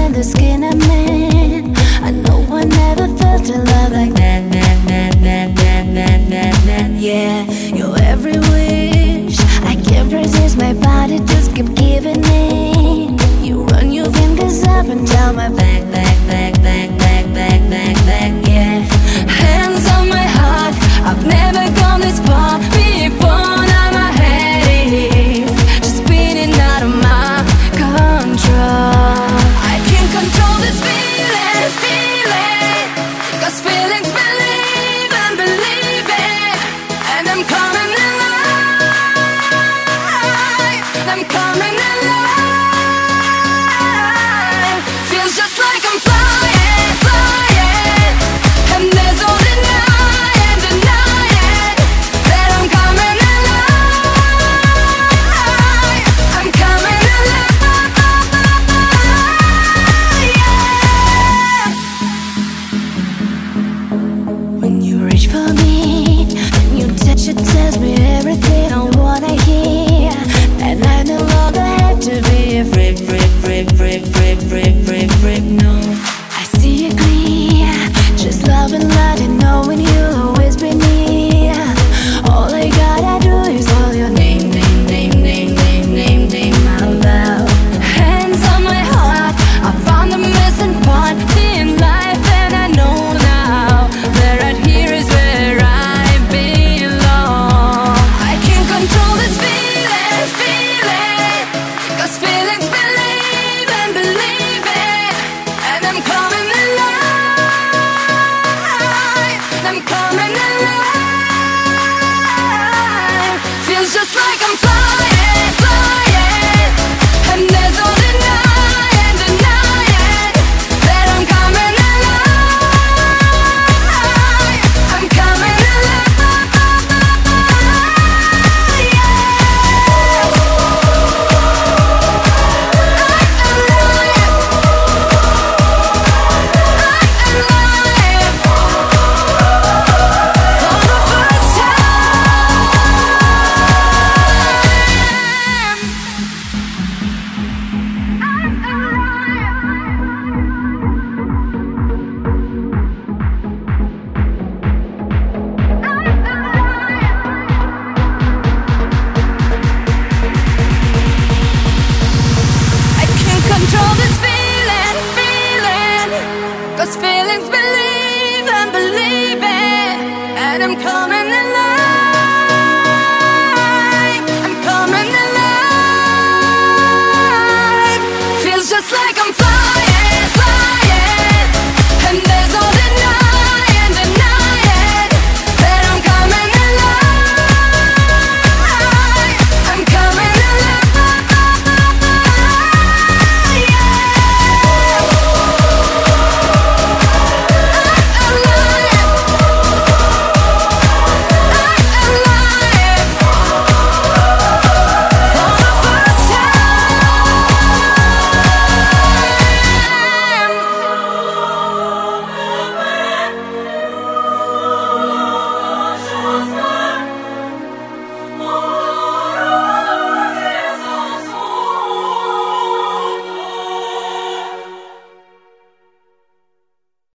in the skin I'm in. I know I never felt a love like that, yeah. Your every wish, I can't resist, my body just keep giving in. You run your fingers up and down my back, yeah. Hands on my heart, I've never gone this far before. Now my head is just spinning out of my control. I can't control this feeling, 'cause feelings believe and believe it. And I'm coming alive, I'm coming alive. Feels just like I'm flying, flying. And there's no denying, denying that I'm coming alive, I'm coming alive, yeah. When you reach for me, when you touch it, tells me everything I wanna hear. And I no longer have to be afraid, no. I see it clear, just love and light, knowing you'll always be near. All I gotta do is call your name, name out loud. Hands on my heart, I found the missing part in life, and I know now that right here is where I belong. I can't control this feeling, 'cause feelings believe and believe it. And I'm coming alive, I'm coming alive. Feels just like I'm flying, flying. And there's no denying, denying that I'm coming alive, I'm coming alive, yeah. I can't control this feeling, 'cause feelings believe and believe it. And I'm coming alive, I'm coming alive. Feels just like I'm flying.